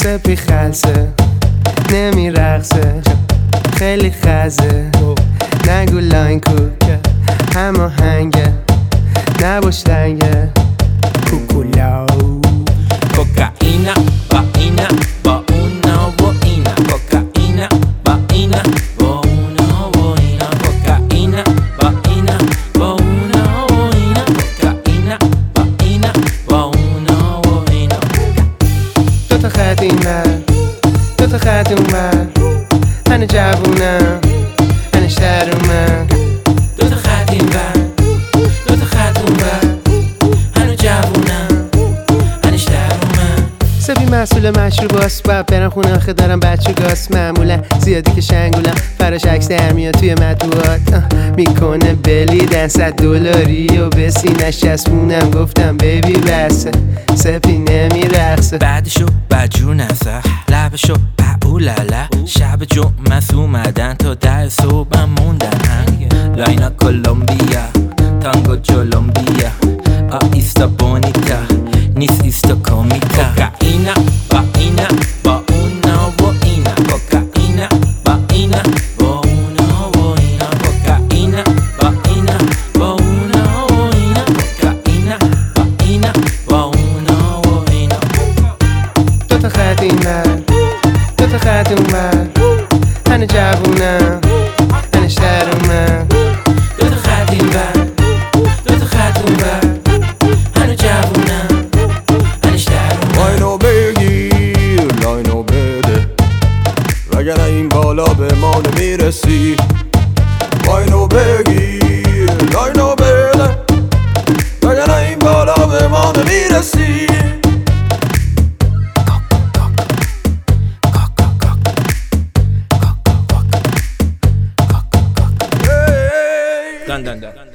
سپی خلصه نمیرقصه خیلی خزه نگو لاین کوکه همه هنگه نباش لنگه کوکولاو Cocaína, vaina, va una boina. Cocaína, vaina, va una boina. Cocaína, vaina, va una boina. Cocaína, vaina, va una boina. دوتا خط این ور دوتا خط اون ور من جوونم من شهرمم دوتا خط این ور دوتا خط اون ور هنو جوونم سبی مسئول مشروباست باید برم خونه آخه دارم بچه گاست معمولا زیادی که شنگولم فراش عکس در میاد توی مطبوعات میکنه بلیدن $100 و به سینش چسبونم گفتم بیبی بسه سپی نمیرقصه بعدشو بدجور نسخ لبشو اولالا شب جمعه اومدن تا در صبحم موندن لاینا کولومبیا تانگو جولومبیا ایستا بونیتا نیست ایستا کومیتا Cocaína, vaina, va una boina. Cocaína, vaina, va una boina. Cocaína, vaina, va una boina. Cocaína, vaina, va una boina. دوتا خط این ور دوتا خط اون ور من جوونم من شهرمم دوتا خط این ور دوتا خط اون ور هنو جوونم من شهرمم لاینو بگیر لاینو بده وگرنه این بالا به ما نمیرسی لاینو بگیر لاینو بده وگرنه این بالا به ما نمیرسی Dun dun dun.